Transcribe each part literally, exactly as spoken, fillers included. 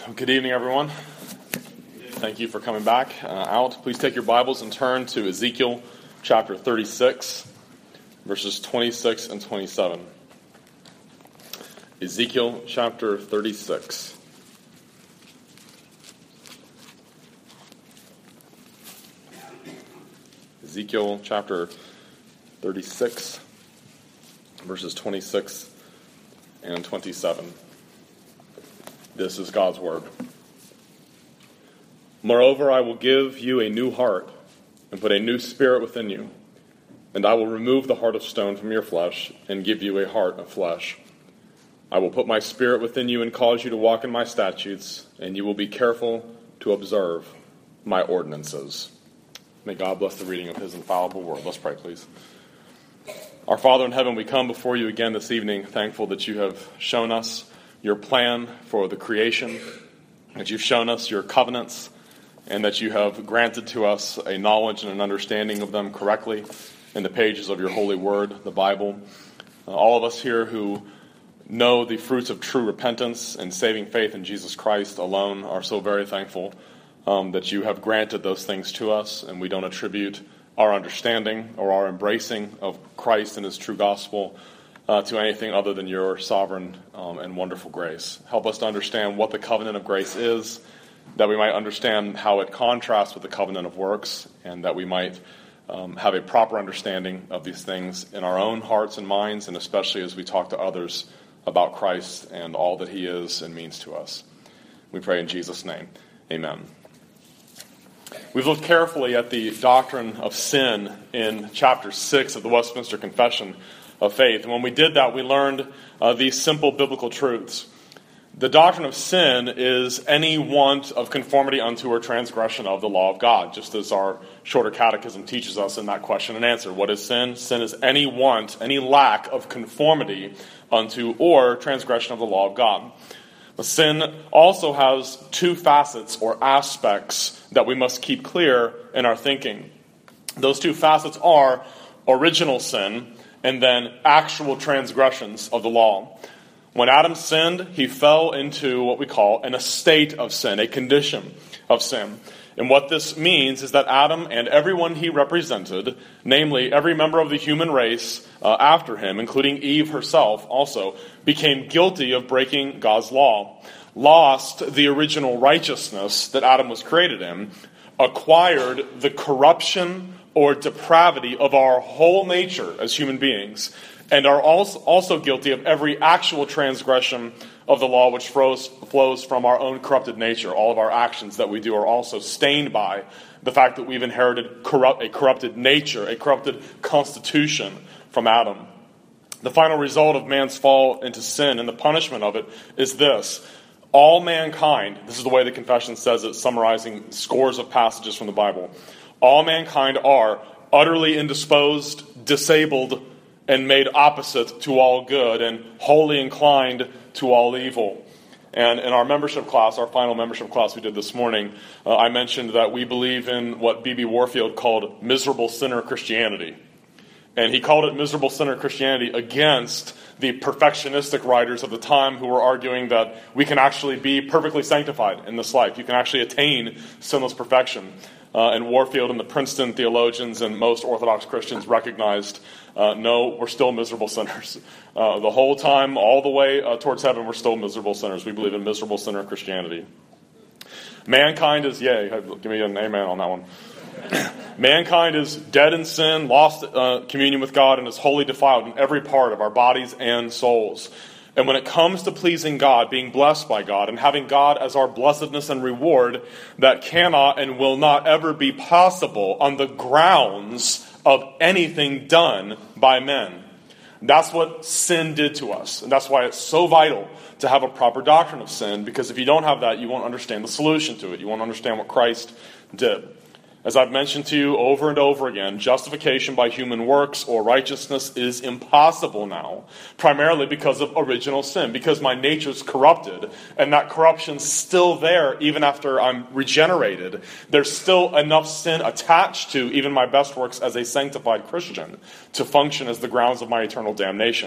Good evening, everyone. Thank you for coming back uh, out. Please take your Bibles and turn to Ezekiel chapter thirty-six, verses twenty-six and twenty-seven. Ezekiel chapter thirty-six. Ezekiel chapter thirty-six, verses twenty-six and twenty-seven. This is God's word. Moreover, I will give you a new heart and put a new spirit within you, and I will remove the heart of stone from your flesh and give you a heart of flesh. I will put my spirit within you and cause you to walk in my statutes, and you will be careful to observe my ordinances. May God bless the reading of his infallible word. Let's pray, please. Our Father in heaven, we come before you again this evening, thankful that you have shown us your plan for the creation, that you've shown us your covenants, and that you have granted to us a knowledge and an understanding of them correctly in the pages of your holy word, the Bible. Uh, all of us here who know the fruits of true repentance and saving faith in Jesus Christ alone are so very thankful um, that you have granted those things to us, and we don't attribute our understanding or our embracing of Christ and his true gospel Uh, to anything other than your sovereign um, and wonderful grace. Help us to understand what the covenant of grace is, that we might understand how it contrasts with the covenant of works, and that we might um, have a proper understanding of these things in our own hearts and minds, and especially as we talk to others about Christ and all that he is and means to us. We pray in Jesus' name. Amen. We've looked carefully at the doctrine of sin in chapter six of the Westminster Confession of Faith. And when we did that, we learned uh, these simple biblical truths. The doctrine of sin is any want of conformity unto or transgression of the law of God, just as our shorter catechism teaches us in that question and answer. What is sin? Sin is any want, any lack of conformity unto or transgression of the law of God. But sin also has two facets or aspects that we must keep clear in our thinking. Those two facets are original sin and then actual transgressions of the law. When Adam sinned, he fell into what we call an estate of sin, a condition of sin. And what this means is that Adam and everyone he represented, namely every member of the human race uh, after him, including Eve herself also, became guilty of breaking God's law, lost the original righteousness that Adam was created in, acquired the corruption or depravity of our whole nature as human beings, and are also, also guilty of every actual transgression of the law which flows, flows from our own corrupted nature. All of our actions that we do are also stained by the fact that we've inherited corrupt, a corrupted nature, a corrupted constitution from Adam. The final result of man's fall into sin and the punishment of it is this. All mankind, this is the way the confession says it, summarizing scores of passages from the Bible, all mankind are utterly indisposed, disabled, and made opposite to all good, and wholly inclined to all evil. And in our membership class, our final membership class we did this morning, uh, I mentioned that we believe in what B B Warfield called miserable sinner Christianity. And he called it miserable sinner Christianity against the perfectionistic writers of the time who were arguing that we can actually be perfectly sanctified in this life. You can actually attain sinless perfection. Uh, and Warfield and the Princeton theologians and most Orthodox Christians recognized, uh, no, we're still miserable sinners. Uh, the whole time, all the way uh, towards heaven, we're still miserable sinners. We believe in miserable sinner Christianity. Mankind is, yay, give me an amen on that one. Mankind is dead in sin, lost uh, communion with God, and is wholly defiled in every part of our bodies and souls. And when it comes to pleasing God, being blessed by God, and having God as our blessedness and reward, that cannot and will not ever be possible on the grounds of anything done by men. That's what sin did to us. And that's why it's so vital to have a proper doctrine of sin, because if you don't have that, you won't understand the solution to it. You won't understand what Christ did. As I've mentioned to you over and over again, justification by human works or righteousness is impossible now, primarily because of original sin, because my nature's corrupted, and that corruption's still there even after I'm regenerated. There's still enough sin attached to even my best works as a sanctified Christian to function as the grounds of my eternal damnation.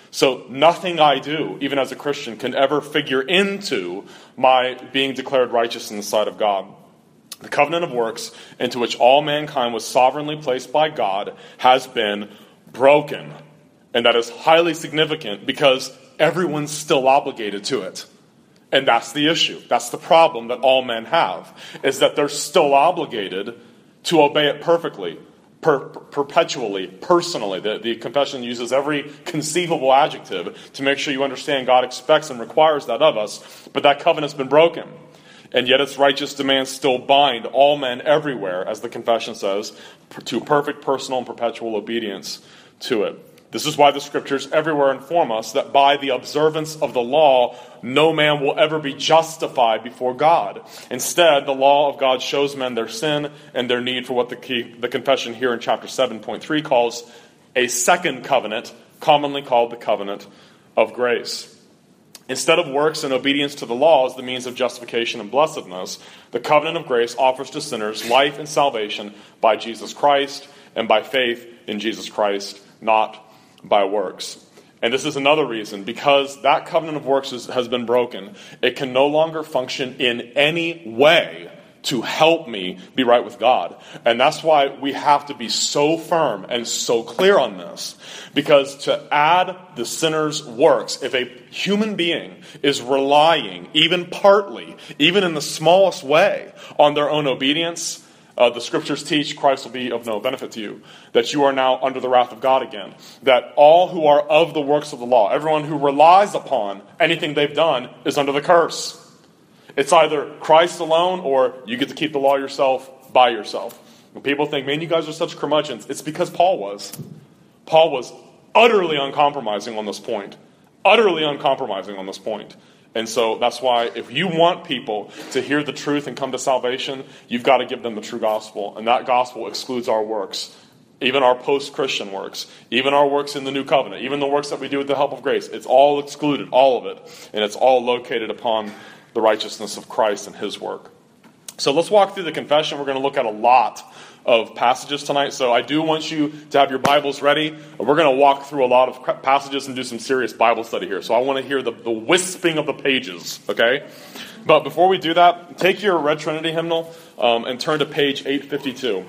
So nothing I do, even as a Christian, can ever figure into my being declared righteous in the sight of God. The covenant of works, into which all mankind was sovereignly placed by God, has been broken. And that is highly significant because everyone's still obligated to it. And that's the issue. That's the problem that all men have, is that they're still obligated to obey it perfectly, per- perpetually, personally. The, the confession uses every conceivable adjective to make sure you understand God expects and requires that of us, but that covenant's been broken. And yet its righteous demands still bind all men everywhere, as the confession says, to perfect personal and perpetual obedience to it. This is why the scriptures everywhere inform us that by the observance of the law, no man will ever be justified before God. Instead, the law of God shows men their sin and their need for what the, key, the confession here in chapter seven point three calls a second covenant, commonly called the covenant of grace. Instead of works and obedience to the law as the means of justification and blessedness, the covenant of grace offers to sinners life and salvation by Jesus Christ and by faith in Jesus Christ, not by works. And this is another reason, because that covenant of works is, has been broken. It can no longer function in any way to help me be right with God. And that's why we have to be so firm and so clear on this. Because to add the sinner's works, if a human being is relying, even partly, even in the smallest way, on their own obedience, Uh, the scriptures teach Christ will be of no benefit to you, that you are now under the wrath of God again, that all who are of the works of the law, everyone who relies upon anything they've done, is under the curse. It's either Christ alone or you get to keep the law yourself by yourself. When people think, man, you guys are such curmudgeons, it's because Paul was. Paul was utterly uncompromising on this point. Utterly uncompromising on this point. And so that's why if you want people to hear the truth and come to salvation, you've got to give them the true gospel. And that gospel excludes our works, even our post-Christian works, even our works in the new covenant, even the works that we do with the help of grace. It's all excluded, all of it. And it's all located upon the righteousness of Christ and his work. So let's walk through the confession. We're going to look at a lot of passages tonight. So I do want you to have your Bibles ready. We're going to walk through a lot of passages and do some serious Bible study here. So I want to hear the, the wisping of the pages, okay? But before we do that, take your Red Trinity hymnal um, and turn to page eight fifty-two.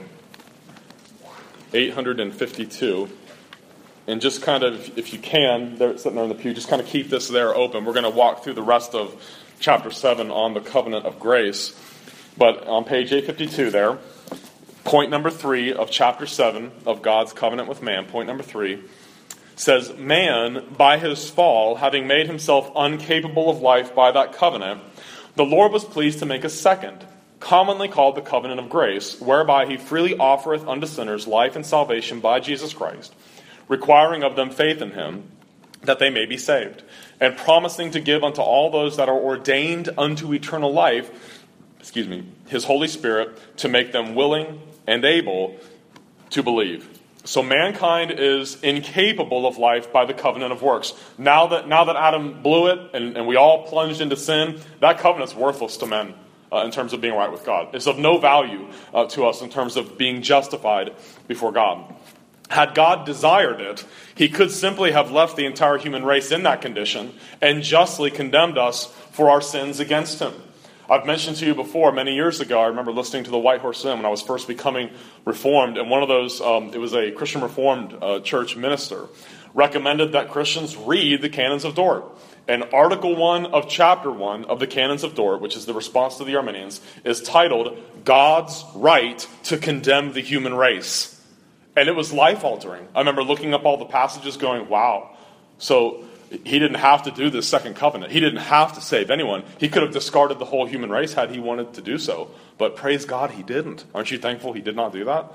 eight fifty-two. And just kind of, if you can, they're sitting there in the pew, just kind of keep this there open. We're going to walk through the rest of chapter seven on the covenant of grace. But on page eight fifty-two there, point number three of chapter seven of God's covenant with man, point number three, says, man, by his fall, having made himself incapable of life by that covenant, the Lord was pleased to make a second, commonly called the covenant of grace, whereby he freely offereth unto sinners life and salvation by Jesus Christ, requiring of them faith in him, that they may be saved, and promising to give unto all those that are ordained unto eternal life, excuse me, his Holy Spirit, to make them willing and able to believe. So mankind is incapable of life by the covenant of works. Now that now that Adam blew it and, and we all plunged into sin, that covenant's worthless to men uh, in terms of being right with God. It's of no value uh, to us in terms of being justified before God. Had God desired it, he could simply have left the entire human race in that condition and justly condemned us for our sins against him. I've mentioned to you before, many years ago, I remember listening to the White Horse Inn when I was first becoming Reformed, and one of those, um, it was a Christian Reformed uh, church minister, recommended that Christians read the Canons of Dort. And Article one of Chapter one of the Canons of Dort, which is the response to the Arminians, is titled, God's Right to Condemn the Human Race. And it was life-altering. I remember looking up all the passages going, wow, so he didn't have to do this second covenant. He didn't have to save anyone. He could have discarded the whole human race had he wanted to do so. But praise God, he didn't. Aren't you thankful he did not do that?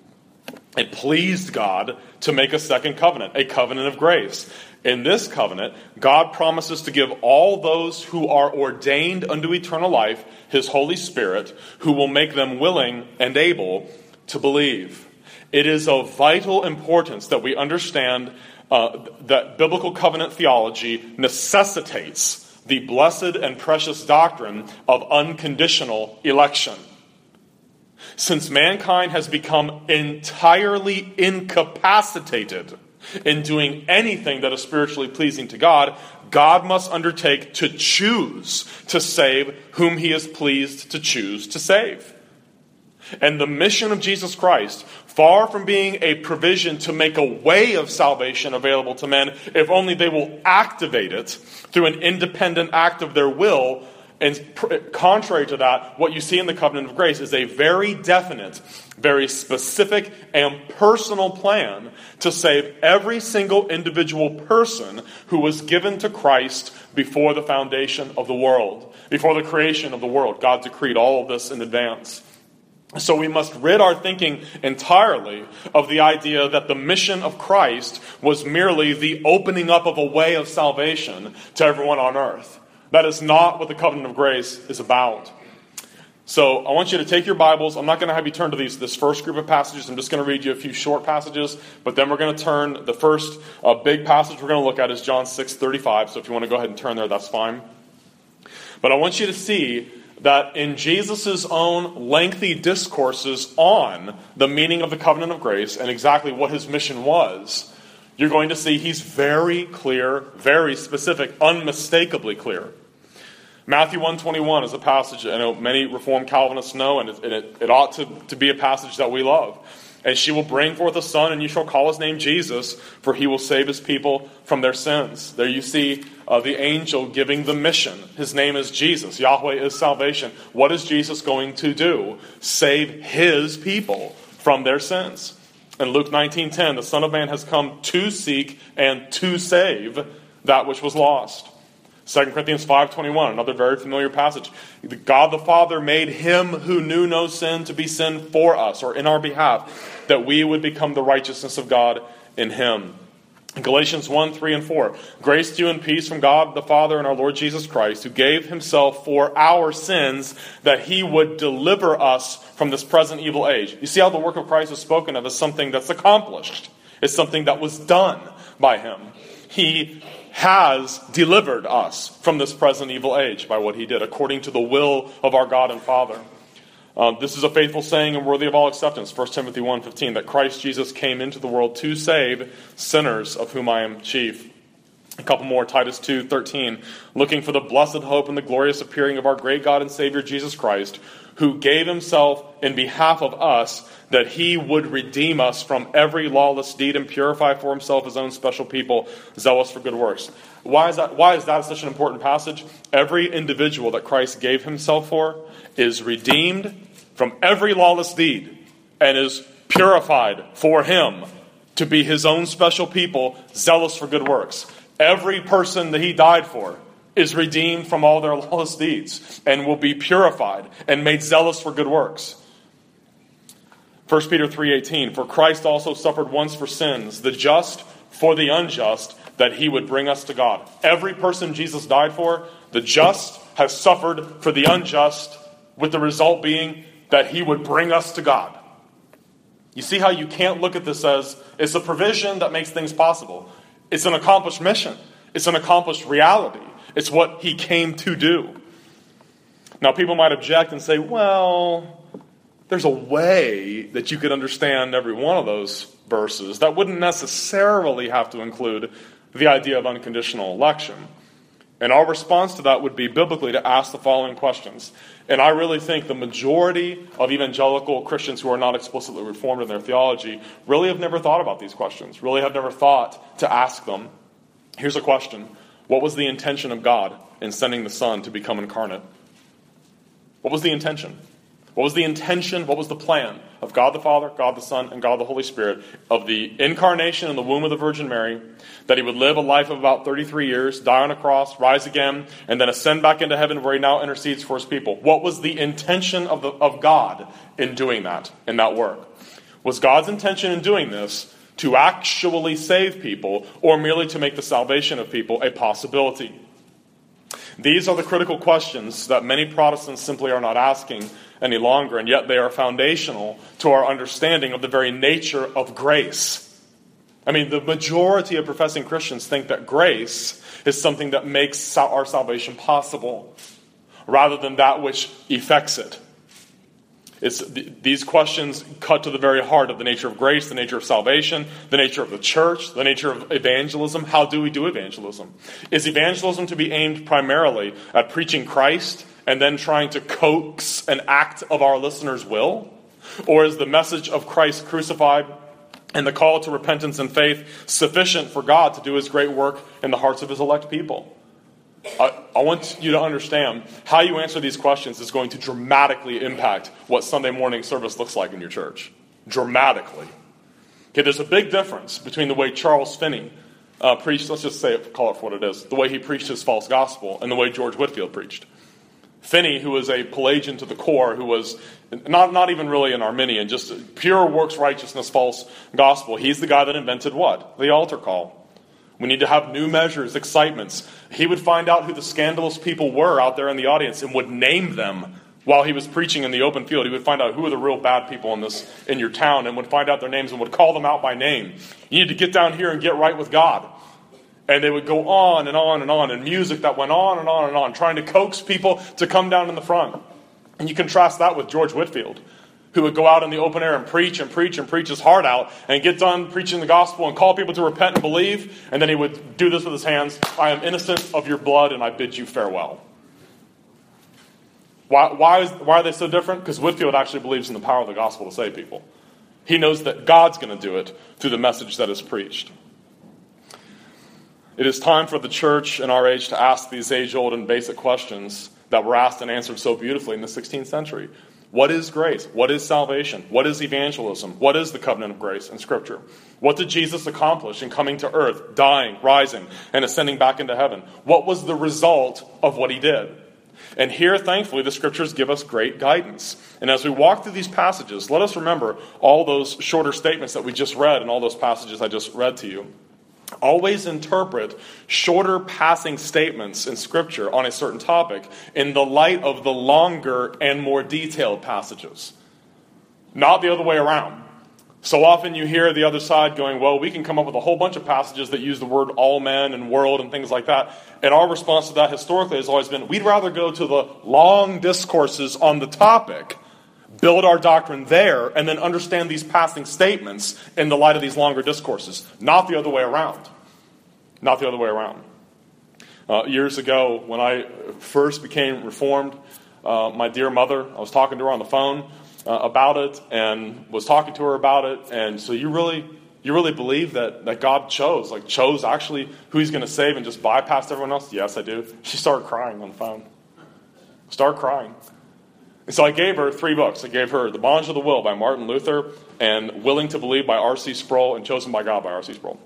It pleased God to make a second covenant, a covenant of grace. In this covenant, God promises to give all those who are ordained unto eternal life his Holy Spirit, who will make them willing and able to believe. It is of vital importance that we understand Uh, that biblical covenant theology necessitates the blessed and precious doctrine of unconditional election. Since mankind has become entirely incapacitated In doing anything that is spiritually pleasing to God, God must undertake to choose to save whom he is pleased to choose to save. And the mission of Jesus Christ, far from being a provision to make a way of salvation available to men, if only they will activate it through an independent act of their will, and contrary to that, what you see in the covenant of grace is a very definite, very specific, and personal plan to save every single individual person who was given to Christ before the foundation of the world, before the creation of the world. God decreed all of this in advance. So we must rid our thinking entirely of the idea that the mission of Christ was merely the opening up of a way of salvation to everyone on earth. That is not what the covenant of grace is about. So I want you to take your Bibles. I'm not going to have you turn to these this first group of passages. I'm just going to read you a few short passages, but then we're going to turn. The first uh, big passage we're going to look at is John six thirty-five. So if you want to go ahead and turn there, that's fine. But I want you to see that in Jesus' own lengthy discourses on the meaning of the covenant of grace and exactly what his mission was, you're going to see he's very clear, very specific, unmistakably clear. Matthew one twenty-one is a passage I know many Reformed Calvinists know, and it, and it, it ought to, to be a passage that we love. And she will bring forth a son, and you shall call his name Jesus, for he will save his people from their sins. There you see uh, the angel giving the mission. His name is Jesus. Yahweh is salvation. What is Jesus going to do? Save his people from their sins. In Luke nineteen ten, the Son of Man has come to seek and to save that which was lost. Second Corinthians five twenty-one, another very familiar passage. God the Father made him who knew no sin to be sin for us, or in our behalf, that we would become the righteousness of God in him. In Galatians one, three, and four, grace to you and peace from God the Father and our Lord Jesus Christ, who gave himself for our sins, that he would deliver us from this present evil age. You see how the work of Christ is spoken of as something that's accomplished. It's something that was done by him. He has delivered us from this present evil age by what he did, according to the will of our God and Father. Um, this is a faithful saying and worthy of all acceptance, First Timothy one fifteen, that Christ Jesus came into the world to save sinners, of whom I am chief. A couple more, Titus two thirteen, looking for the blessed hope and the glorious appearing of our great God and Savior Jesus Christ, who gave himself in behalf of us, that he would redeem us from every lawless deed and purify for himself his own special people, zealous for good works. Why is that, why is that such an important passage? Every individual that Christ gave himself for is redeemed from every lawless deed and is purified for him to be his own special people, zealous for good works. Every person that he died for is redeemed from all their lawless deeds and will be purified and made zealous for good works. First Peter three eighteen, for Christ also suffered once for sins, the just for the unjust, that he would bring us to God. Every person Jesus died for, the just has suffered for the unjust, with the result being that he would bring us to God. You see how you can't look at this as it's a provision that makes things possible. It's an accomplished mission. It's an accomplished reality. It's what he came to do. Now, people might object and say, well, there's a way that you could understand every one of those verses that wouldn't necessarily have to include the idea of unconditional election. And our response to that would be biblically to ask the following questions. And I really think the majority of evangelical Christians who are not explicitly reformed in their theology really have never thought about these questions, really have never thought to ask them. Here's a question. What was the intention of God in sending the Son to become incarnate? What was the intention? What was the intention, what was the plan of God the Father, God the Son, and God the Holy Spirit of the incarnation in the womb of the Virgin Mary, that he would live a life of about thirty-three years, die on a cross, rise again, and then ascend back into heaven where he now intercedes for his people? What was the intention of, the, of God in doing that, in that work? Was God's intention in doing this to actually save people, or merely to make the salvation of people a possibility? These are the critical questions that many Protestants simply are not asking any longer, and yet they are foundational to our understanding of the very nature of grace. I mean, the majority of professing Christians think that grace is something that makes our salvation possible, rather than that which effects it. It's, th- these questions cut to the very heart of the nature of grace, the nature of salvation, the nature of the church, the nature of evangelism. How do we do evangelism? Is evangelism to be aimed primarily at preaching Christ and then trying to coax an act of our listeners' will? Or is the message of Christ crucified and the call to repentance and faith sufficient for God to do his great work in the hearts of his elect people? I, I want you to understand how you answer these questions is going to dramatically impact what Sunday morning service looks like in your church. Dramatically. Okay, there's a big difference between the way Charles Finney uh, preached, let's just say it, call it for what it is, the way he preached his false gospel and the way George Whitefield preached. Finney, who was a Pelagian to the core, who was not, not even really an Arminian, just pure works righteousness false gospel, he's the guy that invented what? The altar call. We need to have new measures, excitements. He would find out who the scandalous people were out there in the audience and would name them while he was preaching in the open field. He would find out who are the real bad people in this in your town and would find out their names and would call them out by name. You need to get down here and get right with God. And they would go on and on and on, and music that went on and on and on, trying to coax people to come down in the front. And you contrast that with George Whitefield, who would go out in the open air and preach and preach and preach his heart out and get done preaching the gospel and call people to repent and believe. And then he would do this with his hands. I am innocent of your blood and I bid you farewell. Why, why, is, why are they so different? Because Whitefield actually believes in the power of the gospel to save people. He knows that God's going to do it through the message that is preached. It is time for the church in our age to ask these age-old and basic questions that were asked and answered so beautifully in the sixteenth century. What is grace? What is salvation? What is evangelism? What is the covenant of grace in Scripture? What did Jesus accomplish in coming to earth, dying, rising, and ascending back into heaven? What was the result of what he did? And here, thankfully, the Scriptures give us great guidance. And as we walk through these passages, let us remember all those shorter statements that we just read and all those passages I just read to you. Always interpret shorter passing statements in Scripture on a certain topic in the light of the longer and more detailed passages. Not the other way around. So often you hear the other side going, well, we can come up with a whole bunch of passages that use the word all men and world and things like that. And our response to that historically has always been, we'd rather go to the long discourses on the topic, build our doctrine there, and then understand these passing statements in the light of these longer discourses. Not the other way around. Not the other way around. Uh, years ago, when I first became Reformed, uh, my dear mother, I was talking to her on the phone uh, about it, and was talking to her about it, and so you really... You really believe that, that God chose, like chose actually who he's going to save and just bypassed everyone else? Yes, I do. She started crying on the phone. Started crying. And so I gave her three books. I gave her The Bondage of the Will by Martin Luther and Willing to Believe by R C Sproul and Chosen by God by R C Sproul.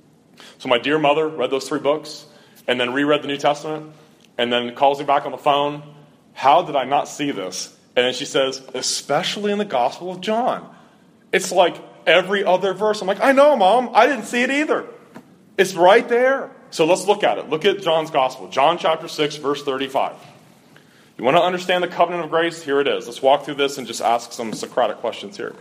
So my dear mother read those three books and then reread the New Testament and then calls me back on the phone. How did I not see this? And then she says, especially in the Gospel of John. It's like every other verse. I'm like, I know, Mom. I didn't see it either. It's right there. So let's look at it. Look at John's Gospel. John chapter six, verse thirty-five. You want to understand the covenant of grace? Here it is. Let's walk through this and just ask some Socratic questions here.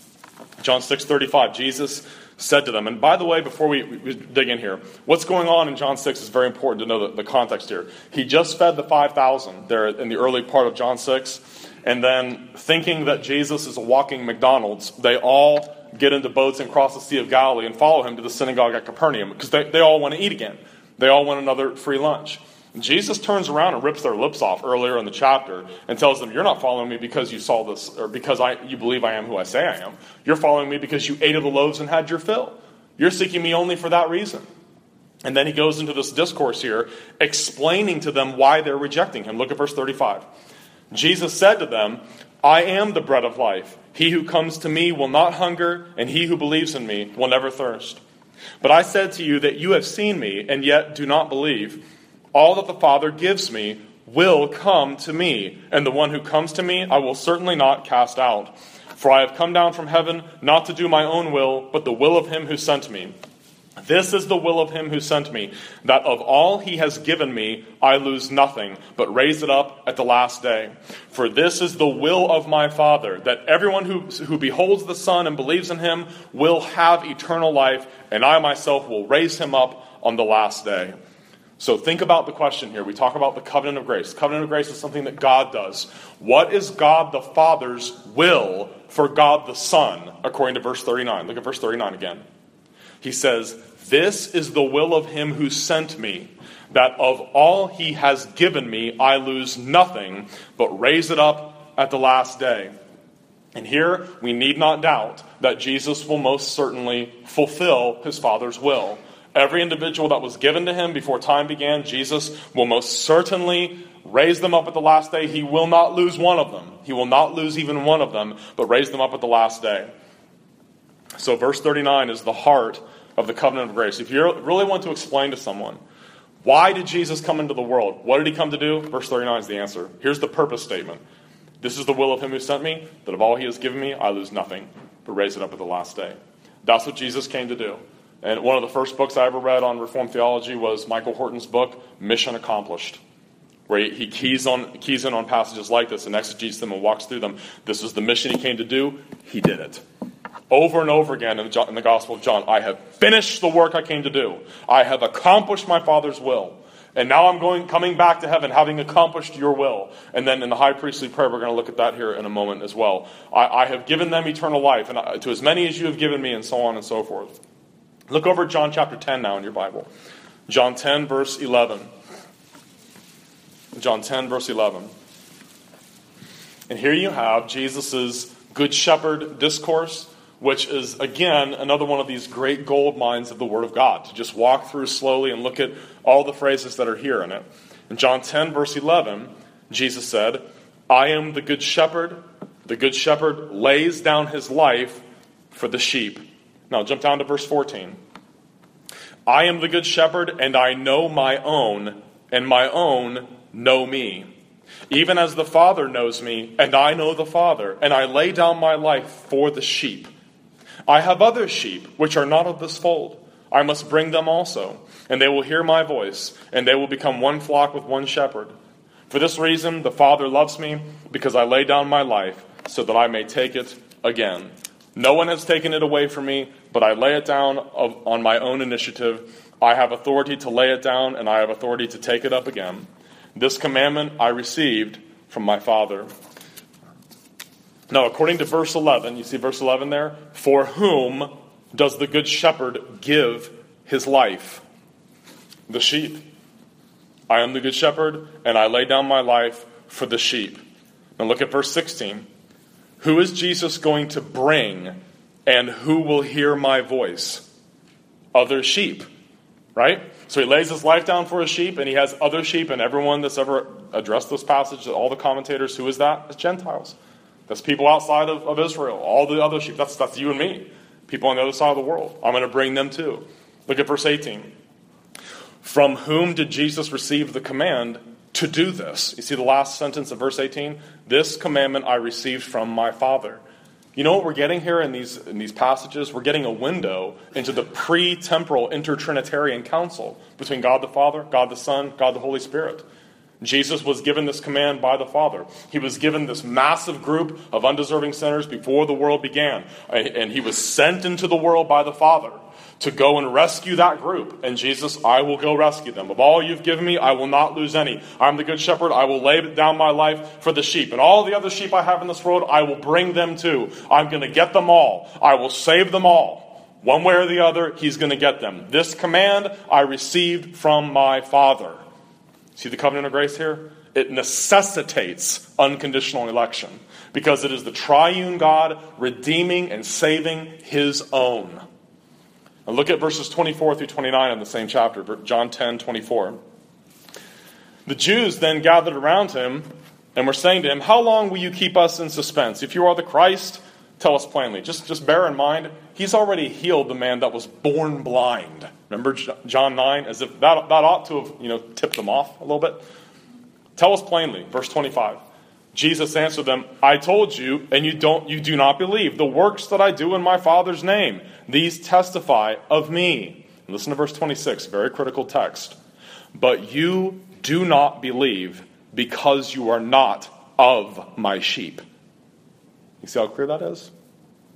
John six thirty-five. Jesus said to them, and by the way, before we, we dig in here, what's going on in John six is very important to know the, the context here. He just fed the five thousand there in the early part of John six, and then thinking that Jesus is a walking McDonald's, they all get into boats and cross the Sea of Galilee and follow him to the synagogue at Capernaum because they, they all want to eat again. They all want another free lunch. And Jesus turns around and rips their lips off earlier in the chapter and tells them, you're not following me because you saw this or because I you believe I am who I say I am. You're following me because you ate of the loaves and had your fill. You're seeking me only for that reason. And then he goes into this discourse here explaining to them why they're rejecting him. Look at verse thirty-five. Jesus said to them, I am the bread of life. He who comes to me will not hunger, and he who believes in me will never thirst. But I said to you that you have seen me, and yet do not believe. All that the Father gives me will come to me, and the one who comes to me I will certainly not cast out. For I have come down from heaven not to do my own will, but the will of him who sent me. This is the will of him who sent me, that of all he has given me, I lose nothing, but raise it up at the last day. For this is the will of my Father, that everyone who, who beholds the Son and believes in him will have eternal life, and I myself will raise him up on the last day. So think about the question here. We talk about the covenant of grace. The covenant of grace is something that God does. What is God the Father's will for God the Son, according to verse thirty-nine? Look at verse thirty-nine again. He says, "This is the will of him who sent me, that of all he has given me I lose nothing, but raise it up at the last day." And here we need not doubt that Jesus will most certainly fulfill his Father's will. Every individual that was given to him before time began, Jesus will most certainly raise them up at the last day. He will not lose one of them. He will not lose even one of them, but raise them up at the last day. So verse thirty-nine is the heart of the covenant of grace. If you really want to explain to someone, why did Jesus come into the world? What did he come to do? Verse thirty-nine is the answer. Here's the purpose statement. "This is the will of him who sent me, that of all he has given me, I lose nothing, but raise it up at the last day." That's what Jesus came to do. And one of the first books I ever read on Reformed theology was Michael Horton's book, Mission Accomplished, where he, he keys on keys in on passages like this and exegetes them and walks through them. This is the mission he came to do. He did it. Over and over again in the, in the Gospel of John, "I have finished the work I came to do. I have accomplished my Father's will. And now I'm going, coming back to heaven, having accomplished your will." And then in the high priestly prayer, we're going to look at that here in a moment as well. I, I have given them eternal life, and I, to as many as you have given me, and so on and so forth. Look over at John chapter ten now in your Bible. John ten, verse eleven. John ten, verse eleven. And here you have Jesus' Good Shepherd discourse, which is, again, another one of these great gold mines of the Word of God, to just walk through slowly and look at all the phrases that are here in it. In John ten, verse eleven, Jesus said, "I am the Good Shepherd. The Good Shepherd lays down his life for the sheep." Now jump down to verse fourteen. "I am the Good Shepherd, and I know my own, and my own know me. Even as the Father knows me, and I know the Father, and I lay down my life for the sheep. I have other sheep, which are not of this fold. I must bring them also, and they will hear my voice, and they will become one flock with one shepherd. For this reason the Father loves me, because I lay down my life, so that I may take it again. No one has taken it away from me, but I lay it down of, on my own initiative. I have authority to lay it down, and I have authority to take it up again. This commandment I received from my Father." Now, according to verse eleven, you see verse eleven there? "For whom does the Good Shepherd give his life?" The sheep. "I am the Good Shepherd, and I lay down my life for the sheep." Now look at verse sixteen. "Who is Jesus going to bring, and who will hear my voice?" Other sheep, right? So he lays his life down for his sheep, and he has other sheep, and everyone that's ever addressed this passage, all the commentators, who is that? It's Gentiles. That's people outside of, of Israel, all the other sheep. That's, that's you and me, people on the other side of the world. I'm going to bring them too. Look at verse eighteen. "From whom did Jesus receive the command to do this?" You see the last sentence of verse eighteen? "This commandment I received from my Father." You know what we're getting here in these, in these passages? We're getting a window into the pre-temporal intertrinitarian council between God the Father, God the Son, God the Holy Spirit. Jesus was given this command by the Father. He was given this massive group of undeserving sinners before the world began. And he was sent into the world by the Father to go and rescue that group. And Jesus, "I will go rescue them. Of all you've given me, I will not lose any. I'm the Good Shepherd. I will lay down my life for the sheep. And all the other sheep I have in this world, I will bring them too. I'm going to get them all. I will save them all. One way or the other, he's going to get them. This command I received from my Father." See the covenant of grace here? It necessitates unconditional election, because it is the triune God redeeming and saving his own. And look at verses twenty-four through twenty-nine in the same chapter, John ten, twenty-four. "The Jews then gathered around him and were saying to him, 'How long will you keep us in suspense? If you are the Christ, tell us plainly.'" Just, just bear in mind, he's already healed the man that was born blind. Remember John nine? As if that, that ought to have, you know, tipped them off a little bit. "Tell us plainly." Verse twenty-five. Jesus answered them, "I told you, and you don't you do not believe. The works that I do in my Father's name, these testify of me." And listen to verse twenty-six, very critical text. "But you do not believe, because you are not of my sheep." You see how clear that is?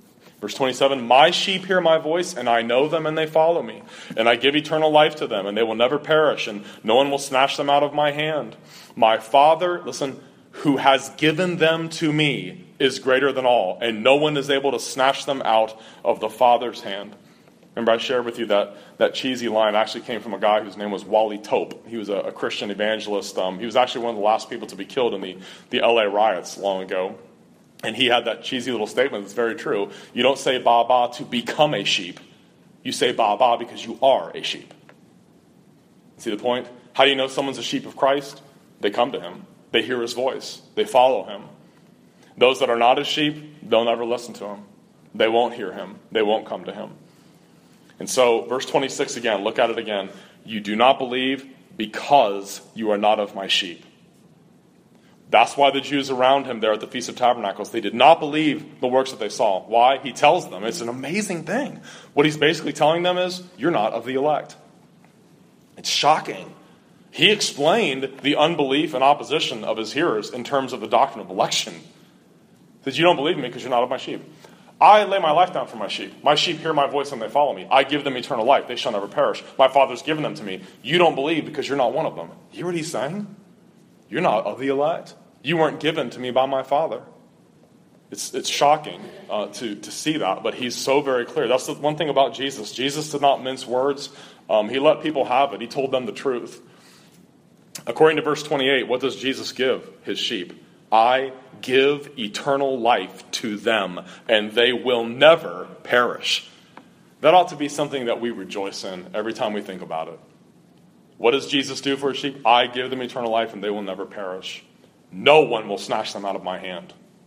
Verse twenty-seven, my sheep hear my voice, and I know them, and they follow me. And I give eternal life to them, and they will never perish, and no one will snatch them out of my hand. My Father, listen, who has given them to me is greater than all, and no one is able to snatch them out of the Father's hand. Remember, I shared with you that, that cheesy line actually came from a guy whose name was Wally Tope. He was a, a Christian evangelist. Um, he was actually one of the last people to be killed in the, the L A riots long ago. And he had that cheesy little statement that's very true. You don't say ba ba to become a sheep. You say ba ba because you are a sheep. See the point? How do you know someone's a sheep of Christ? They come to him. They hear his voice. They follow him. Those that are not his sheep, they'll never listen to him. They won't hear him. They won't come to him. And so, verse twenty-six again, look at it again. You do not believe because you are not of my sheep. That's why the Jews around him there at the Feast of Tabernacles, they did not believe the works that they saw. Why? He tells them. It's an amazing thing. What he's basically telling them is, you're not of the elect. It's shocking. He explained the unbelief and opposition of his hearers in terms of the doctrine of election. He says, you don't believe me because you're not of my sheep. I lay my life down for my sheep. My sheep hear my voice and they follow me. I give them eternal life. They shall never perish. My Father's given them to me. You don't believe because you're not one of them. You hear what he's saying? You're not of the elect. You weren't given to me by my Father. It's it's shocking uh, to, to see that, but he's so very clear. That's the one thing about Jesus. Jesus did not mince words. Um, he let people have it. He told them the truth. According to verse twenty-eight, what does Jesus give his sheep? I give eternal life to them, and they will never perish. That ought to be something that we rejoice in every time we think about it. What does Jesus do for his sheep? I give them eternal life, and they will never perish. No one will snatch them out of my hand.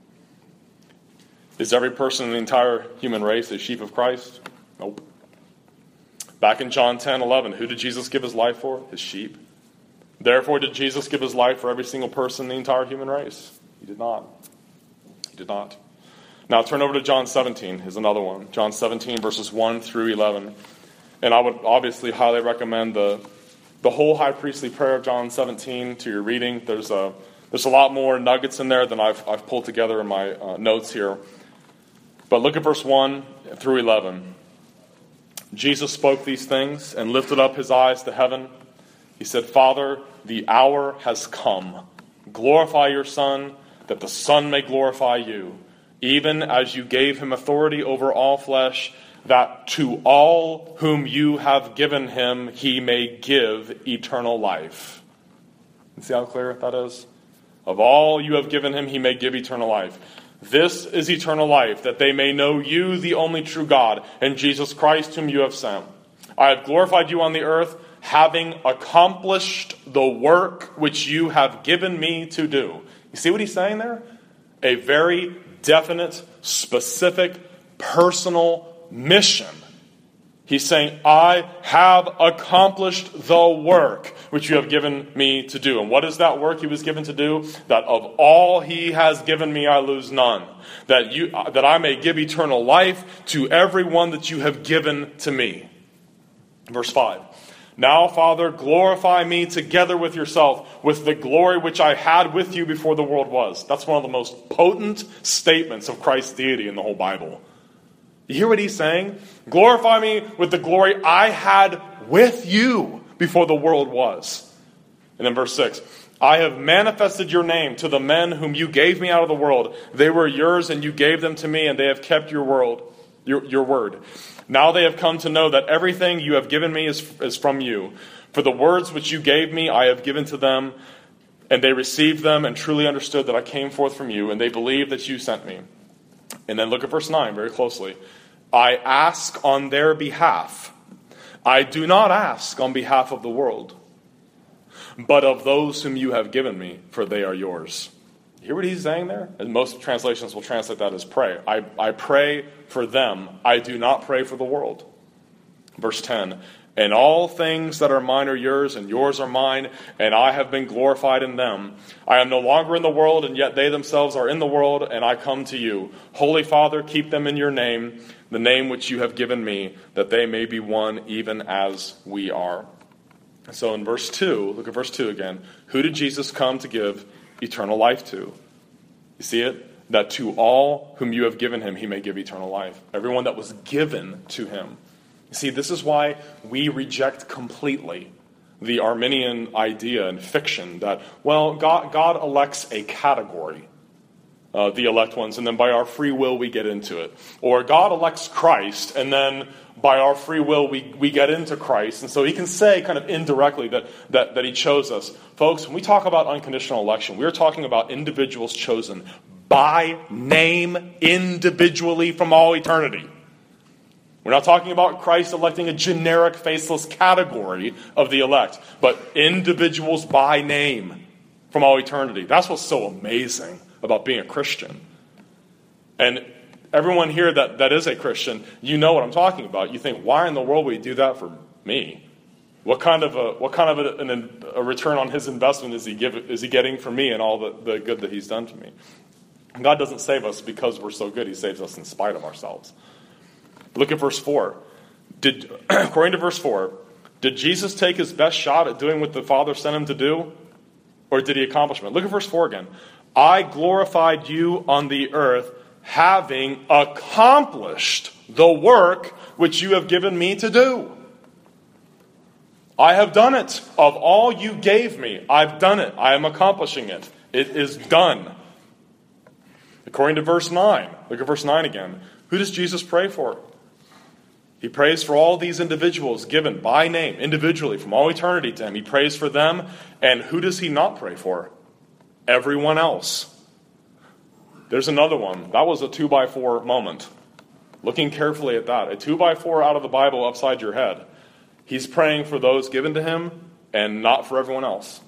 Is every person in the entire human race a sheep of Christ? Nope. Back in John ten eleven, who did Jesus give his life for? His sheep. Therefore, did Jesus give his life for every single person in the entire human race? He did not. He did not. Now turn over to John seventeen, is another one. John seventeen, verses one through eleven. And I would obviously highly recommend the, the whole high priestly prayer of John seventeen to your reading. There's a There's a lot more nuggets in there than I've, I've pulled together in my uh, notes here. But look at verse one through eleven. Jesus spoke these things and lifted up his eyes to heaven. He said, Father, the hour has come. Glorify your Son, that the Son may glorify you, even as you gave him authority over all flesh, that to all whom you have given him he may give eternal life. You see how clear that is? Of all you have given him, he may give eternal life. This is eternal life, that they may know you, the only true God, and Jesus Christ, whom you have sent. I have glorified you on the earth, having accomplished the work which you have given me to do. You see what he's saying there? A very definite, specific, personal mission. He's saying, I have accomplished the work which you have given me to do. And what is that work he was given to do? That of all he has given me, I lose none. That you, that I may give eternal life to everyone that you have given to me. Verse five. Now, Father, glorify me together with yourself, with the glory which I had with you before the world was. That's one of the most potent statements of Christ's deity in the whole Bible. You hear what he's saying? Glorify me with the glory I had with you before the world was. And then verse six. I have manifested your name to the men whom you gave me out of the world. They were yours and you gave them to me, and they have kept your world, your, your word. Now they have come to know that everything you have given me is, is from you. For the words which you gave me I have given to them, and they received them and truly understood that I came forth from you, and they believed that you sent me. And then look at verse nine very closely. I ask on their behalf. I do not ask on behalf of the world, but of those whom you have given me, for they are yours. You hear what he's saying there? And most translations will translate that as pray. I, I pray for them. I do not pray for the world. Verse ten. And all things that are mine are yours, and yours are mine, and I have been glorified in them. I am no longer in the world, and yet they themselves are in the world, and I come to you. Holy Father, keep them in your name, the name which you have given me, that they may be one even as we are. So in verse two, look at verse two again. Who did Jesus come to give eternal life to? You see it? that to all whom you have given him, he may give eternal life. Everyone that was given to him. You see, this is why we reject completely the Arminian idea and fiction that, well, God, God elects a category, uh, the elect ones, and then by our free will we get into it. Or God elects Christ, and then by our free will we, we get into Christ. And so he can say kind of indirectly that, that, that he chose us. Folks, when we talk about unconditional election, we're talking about individuals chosen by name individually from all eternity. We're not talking about Christ electing a generic, faceless category of the elect, but individuals by name from all eternity. That's what's so amazing about being a Christian. And everyone here that, that is a Christian, you know what I'm talking about. You think, why in the world would he do that for me? What kind of a what kind of a, an, a return on his investment is he give, is he getting from me and all the, the good that he's done to me? God doesn't save us because we're so good. He saves us in spite of ourselves. Look at verse four. Did, according to verse four, did Jesus take his best shot at doing what the Father sent him to do? Or did he accomplish it? Look at verse four again. I glorified you on the earth, having accomplished the work which you have given me to do. I have done it. Of all you gave me, I've done it. I am accomplishing it. It is done. According to verse nine. Look at verse nine again. Who does Jesus pray for? He prays for all these individuals given by name, individually, from all eternity to him. He prays for them. And who does he not pray for? Everyone else. There's another one. That was a two by four moment. Looking carefully at that. A two by four out of the Bible upside your head. He's praying for those given to him and not for everyone else.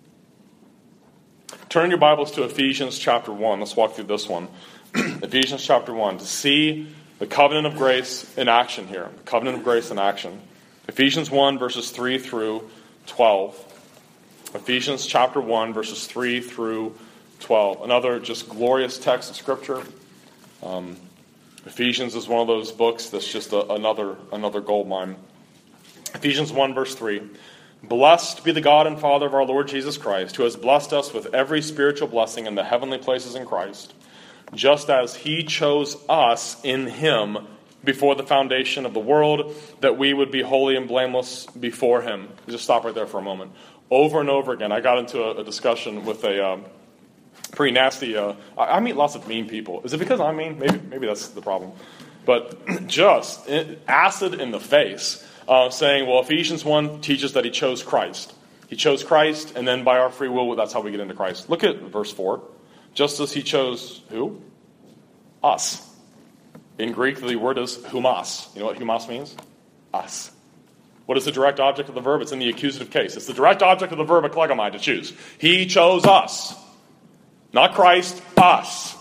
Turn your Bibles to Ephesians chapter one. Let's walk through this one. Ephesians chapter one. To see the covenant of grace in action here. The covenant of grace in action. Ephesians one, verses three through twelve. Ephesians chapter one, verses three through twelve. Another just glorious text of Scripture. Um, Ephesians is one of those books that's just a, another, another gold mine. Ephesians one, verse three. Blessed be the God and Father of our Lord Jesus Christ, who has blessed us with every spiritual blessing in the heavenly places in Christ, just as he chose us in him before the foundation of the world, that we would be holy and blameless before him. Just stop right there for a moment. Over and over again, I got into a, a discussion with a um, pretty nasty, uh, I, I meet lots of mean people. Is it because I'm mean? Maybe, maybe that's the problem. But just acid in the face, uh, saying, well, Ephesians one teaches that he chose Christ. He chose Christ, and then by our free will, that's how we get into Christ. Look at verse four. Just as he chose who? Us. In Greek, the word is humas. You know what humas means? Us. What is the direct object of the verb? It's in the accusative case. It's the direct object of the verb eklegomai, to choose. He chose us. Not Christ, us.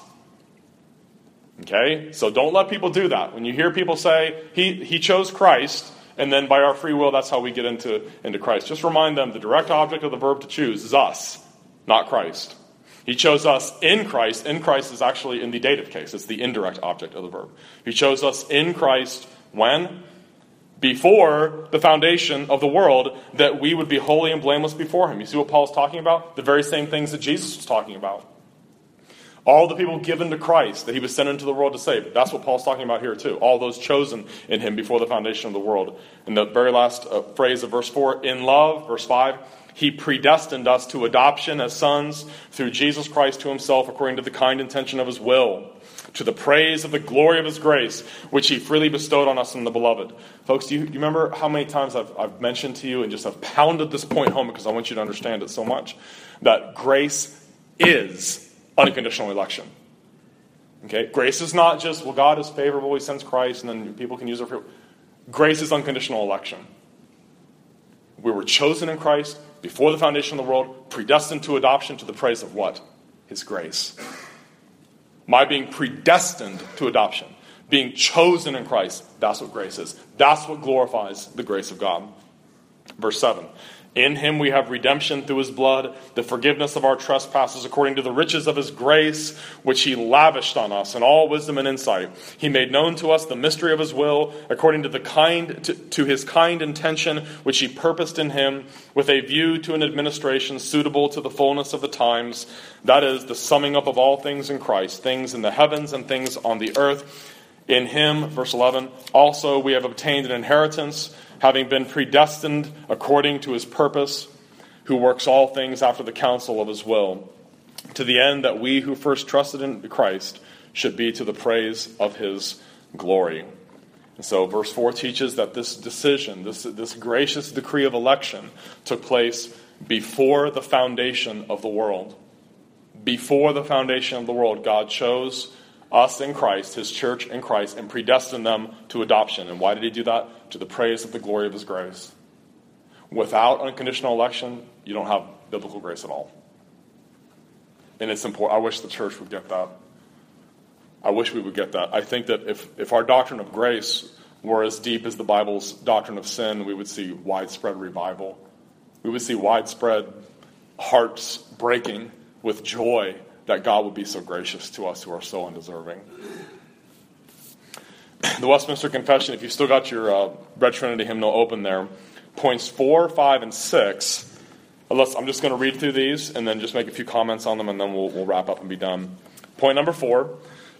Okay? So don't let people do that. When you hear people say, he, he chose Christ, and then by our free will, that's how we get into, into Christ. Just remind them the direct object of the verb to choose is us, not Christ. He chose us in Christ. In Christ is actually in the dative case. It's the indirect object of the verb. He chose us in Christ when? Before the foundation of the world, that we would be holy and blameless before him. You see what Paul's talking about? The very same things that Jesus was talking about. All the people given to Christ that he was sent into the world to save. That's what Paul's talking about here too. All those chosen in him before the foundation of the world. And the very last uh, phrase of verse four, in love, verse five, he predestined us to adoption as sons through Jesus Christ to himself according to the kind intention of his will, to the praise of the glory of his grace, which he freely bestowed on us in the beloved. Folks, do you, do you remember how many times I've, I've mentioned to you and just have pounded this point home because I want you to understand it so much, that grace is unconditional election. Okay? Grace is not just, well, God is favorable, he sends Christ, and then people can use it for... Grace is unconditional election. We were chosen in Christ before the foundation of the world, predestined to adoption to the praise of what? His grace. My being predestined to adoption, being chosen in Christ, that's what grace is. That's what glorifies the grace of God. Verse seven. In him we have redemption through his blood, the forgiveness of our trespasses according to the riches of his grace, which he lavished on us in all wisdom and insight. He made known to us the mystery of his will, according to the kind to, to his kind intention, which he purposed in him, with a view to an administration suitable to the fullness of the times, that is, the summing up of all things in Christ, things in the heavens and things on the earth. In him, verse eleven, also we have obtained an inheritance, having been predestined according to his purpose, who works all things after the counsel of his will, to the end that we who first trusted in Christ should be to the praise of his glory. And so verse four teaches that this decision, this, this gracious decree of election, took place before the foundation of the world. Before the foundation of the world, God chose us in Christ, his church in Christ, and predestined them to adoption. And why did he do that? To the praise of the glory of his grace. Without unconditional election, you don't have biblical grace at all. And it's important. I wish the church would get that. I wish we would get that. I think that if, if our doctrine of grace were as deep as the Bible's doctrine of sin, we would see widespread revival. We would see widespread hearts breaking with joy that God would be so gracious to us who are so undeserving. The Westminster Confession, if you've still got your uh, Red Trinity hymnal open there, points four, five, and six. Unless, I'm just going to read through these and then just make a few comments on them, and then we'll, we'll wrap up and be done. Point number four.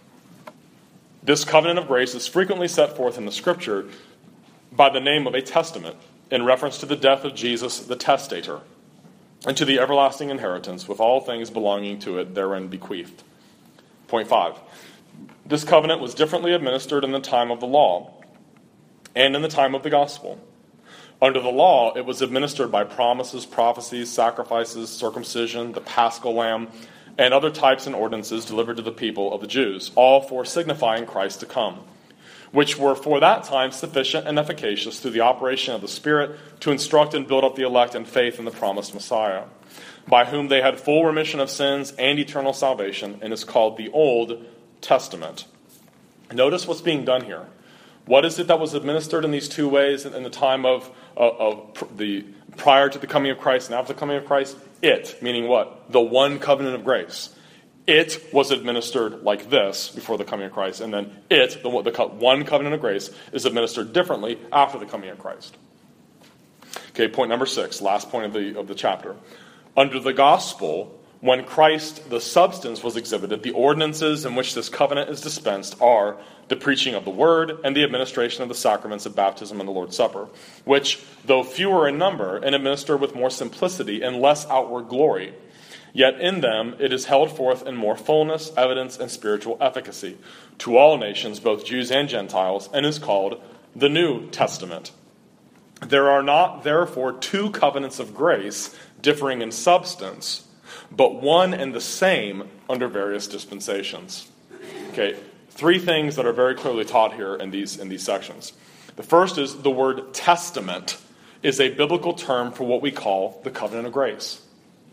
This covenant of grace is frequently set forth in the Scripture by the name of a testament in reference to the death of Jesus, the testator, and to the everlasting inheritance with all things belonging to it therein bequeathed. Point five. This covenant was differently administered in the time of the law and in the time of the gospel. Under the law, it was administered by promises, prophecies, sacrifices, circumcision, the paschal lamb, and other types and ordinances delivered to the people of the Jews, all for signifying Christ to come, which were for that time sufficient and efficacious through the operation of the Spirit to instruct and build up the elect in faith in the promised Messiah, by whom they had full remission of sins and eternal salvation, and is called the Old Testament. Notice what's being done here. What is it that was administered in these two ways in the time of, of, of the prior to the coming of Christ and after the coming of Christ? It, meaning what? The one covenant of grace. It was administered like this before the coming of Christ, and then it, the, the one covenant of grace, is administered differently after the coming of Christ. Okay, point number six, last point of the of the chapter. Under the gospel, when Christ, the substance, was exhibited, the ordinances in which this covenant is dispensed are the preaching of the word and the administration of the sacraments of baptism and the Lord's Supper, which, though fewer in number and administered with more simplicity and less outward glory, yet in them it is held forth in more fullness, evidence, and spiritual efficacy to all nations, both Jews and Gentiles, and is called the New Testament. There are not, therefore, two covenants of grace differing in substance, but one and the same under various dispensations. Okay, three things that are very clearly taught here in these in these sections. The first is the word testament is a biblical term for what we call the covenant of grace.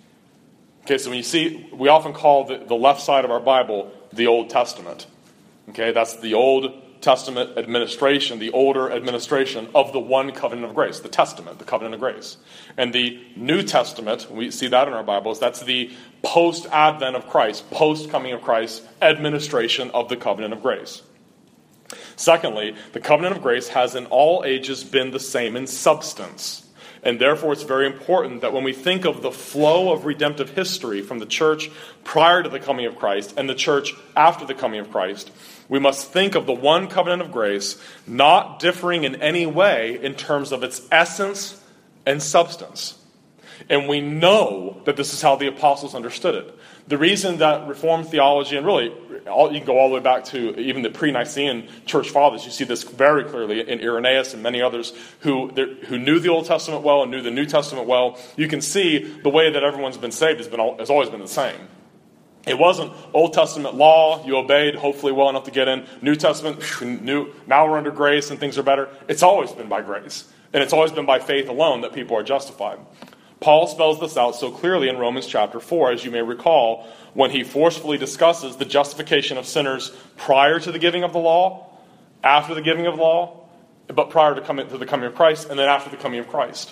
Okay, so when you see, we often call the, the left side of our Bible the Old Testament. Okay, that's the Old Testament administration, the older administration of the one covenant of grace, the testament, the covenant of grace. And the New Testament, we see that in our Bibles, that's the post-advent of Christ, post-coming of Christ, administration of the covenant of grace. Secondly, the covenant of grace has in all ages been the same in substance. And therefore it's very important that when we think of the flow of redemptive history from the church prior to the coming of Christ and the church after the coming of Christ, we must think of the one covenant of grace not differing in any way in terms of its essence and substance. And we know that this is how the apostles understood it. The reason that Reformed theology, and really all, you can go all the way back to even the pre-Nicene church fathers, you see this very clearly in Irenaeus and many others who, who knew the Old Testament well and knew the New Testament well. You can see the way that everyone's been saved has, been, has always been the same. It wasn't Old Testament law, you obeyed hopefully well enough to get in. New Testament, new, now we're under grace and things are better. It's always been by grace. And it's always been by faith alone that people are justified. Paul spells this out so clearly in Romans chapter four, as you may recall, when he forcefully discusses the justification of sinners prior to the giving of the law, after the giving of the law, but prior to, coming, to the coming of Christ, and then after the coming of Christ.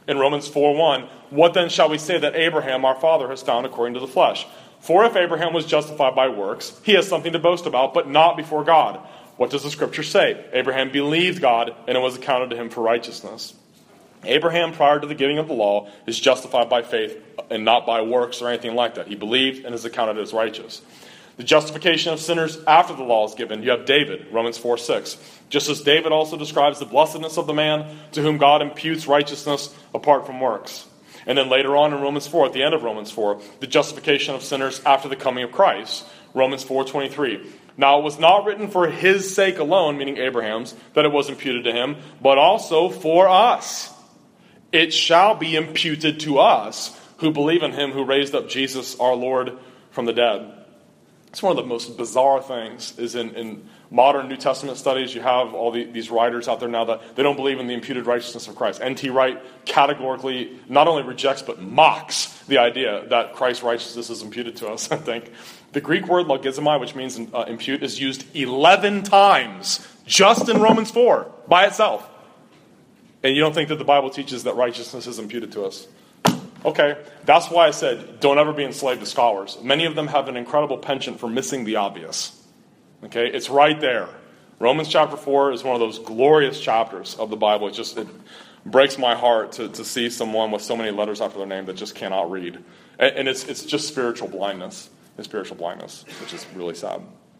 In Romans four one, what then shall we say that Abraham, our father, has found according to the flesh? For if Abraham was justified by works, he has something to boast about, but not before God. What does the scripture say? Abraham believed God, and it was accounted to him for righteousness. Abraham, prior to the giving of the law, is justified by faith and not by works or anything like that. He believed and is accounted as righteous. The justification of sinners after the law is given. You have David, Romans four six. Just as David also describes the blessedness of the man to whom God imputes righteousness apart from works. And then later on in Romans four, at the end of Romans four, the justification of sinners after the coming of Christ. Romans four twenty-three. Now it was not written for his sake alone, meaning Abraham's, that it was imputed to him, but also for us. It shall be imputed to us who believe in him who raised up Jesus our Lord from the dead. It's one of the most bizarre things is in, in modern New Testament studies, you have all the, these writers out there now that they don't believe in the imputed righteousness of Christ. N T Wright categorically not only rejects but mocks the idea that Christ's righteousness is imputed to us, I think. The Greek word logizomai, which means uh, impute, is used eleven times just in Romans four by itself. And you don't think that the Bible teaches that righteousness is imputed to us? Okay, that's why I said don't ever be enslaved to scholars. Many of them have an incredible penchant for missing the obvious. Okay, it's right there. Romans chapter four is one of those glorious chapters of the Bible. It just it breaks my heart to, to see someone with so many letters after their name that just cannot read. And, and it's it's just spiritual blindness. It's spiritual blindness, which is really sad.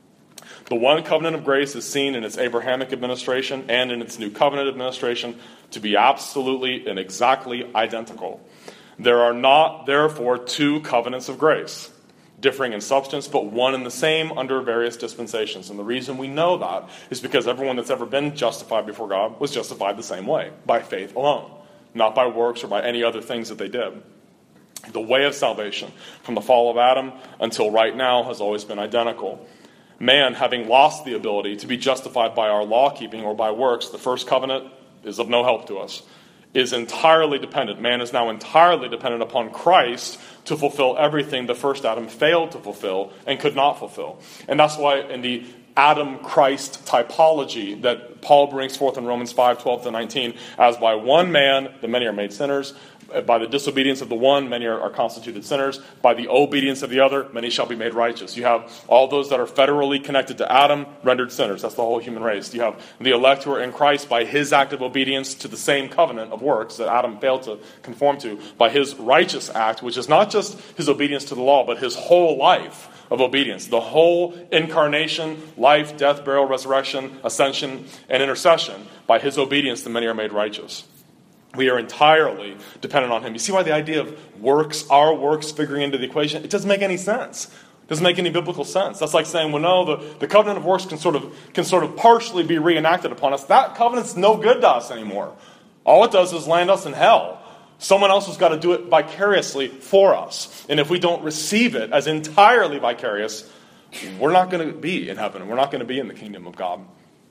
The one covenant of grace is seen in its Abrahamic administration and in its new covenant administration to be absolutely and exactly identical. There are not, therefore, two covenants of grace, differing in substance, but one and the same under various dispensations. And the reason we know that is because everyone that's ever been justified before God was justified the same way, by faith alone, not by works or by any other things that they did. The way of salvation from the fall of Adam until right now has always been identical. Man, having lost the ability to be justified by our law-keeping or by works, the first covenant is of no help to us, is entirely dependent. Man is now entirely dependent upon Christ to fulfill everything the first Adam failed to fulfill and could not fulfill. And that's why in the Adam-Christ typology that Paul brings forth in Romans five twelve to nineteen, as by one man the many are made sinners, by the disobedience of the one, many are, are constituted sinners. By the obedience of the other, many shall be made righteous. You have all those that are federally connected to Adam, rendered sinners. That's the whole human race. You have the elect who are in Christ by his act of obedience to the same covenant of works that Adam failed to conform to, by his righteous act, which is not just his obedience to the law, but his whole life of obedience. The whole incarnation, life, death, burial, resurrection, ascension, and intercession. By his obedience, the many are made righteous. We are entirely dependent on him. You see why the idea of works, our works, figuring into the equation, it doesn't make any sense. It doesn't make any biblical sense. That's like saying, well, no, the, the covenant of works can sort of can sort of partially be reenacted upon us. That covenant's no good to us anymore. All it does is land us in hell. Someone else has got to do it vicariously for us. And if we don't receive it as entirely vicarious, we're not going to be in heaven. We're not going to be in the kingdom of God.